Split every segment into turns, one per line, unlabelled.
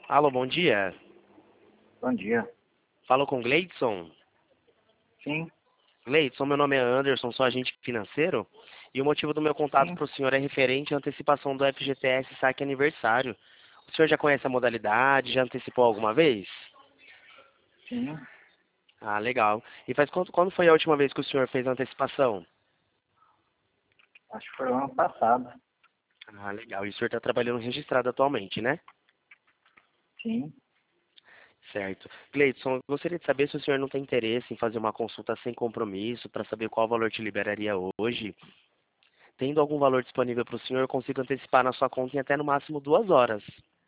Alô, bom dia.
Bom dia.
Falo com Gleidson.
Sim,
Gleidson, meu nome é Anderson, sou agente financeiro. E o motivo do meu contato
sim,
para o senhor é referente à antecipação do FGTS Saque Aniversário. O senhor já conhece a modalidade? Já antecipou alguma vez?
sim.
Ah, legal. E faz quando foi a última vez que o senhor fez a antecipação?
Acho que foi o ano passado.
Ah, legal. E o senhor está trabalhando registrado atualmente, né?
Sim.
Certo. Gleidson, eu gostaria de saber se o senhor não tem interesse em fazer uma consulta sem compromisso para saber qual valor te liberaria hoje. Tendo algum valor disponível para o senhor, eu consigo antecipar na sua conta em até no máximo 2 horas.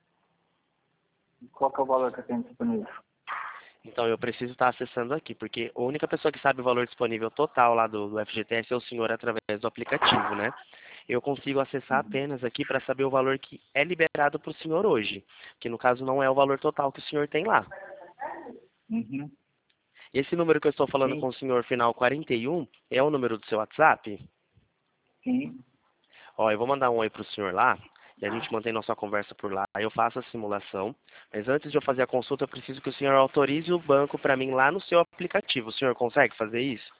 Qual que é o valor que eu tenho disponível?
Então eu preciso estar acessando aqui, porque a única pessoa que sabe o valor disponível total lá do FGTS é o senhor através do aplicativo, né? Eu consigo acessar
Uhum.
apenas aqui para saber o valor que é liberado para o senhor hoje, que no caso não é o valor total que o senhor tem lá.
Uhum.
Esse número que eu estou falando
Sim,
com o senhor, final 41, é o número do seu WhatsApp?
sim.
Ó, eu vou mandar um oi pro senhor lá, e a gente mantém nossa conversa por lá. Eu faço a simulação, mas antes de eu fazer a consulta, eu preciso que o senhor autorize o banco para mim lá no seu aplicativo. O senhor consegue fazer isso?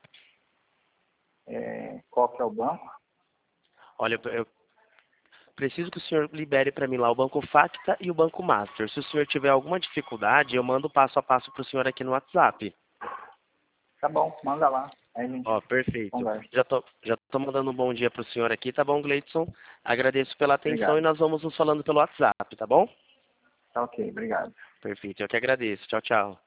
Qual que é o banco?
Olha, eu preciso que o senhor libere para mim lá o Banco Facta e o Banco Master. Se o senhor tiver alguma dificuldade, eu mando passo a passo para o senhor aqui no WhatsApp.
Tá bom, manda lá. Aí a gente
Ó, perfeito.
conversa.
Já tô mandando um bom dia pro senhor aqui, tá bom, Gleidson? Agradeço pela atenção e
Obrigado.
nós vamos nos falando pelo WhatsApp, tá bom?
Tá ok, obrigado.
Perfeito, eu que agradeço. Tchau, tchau.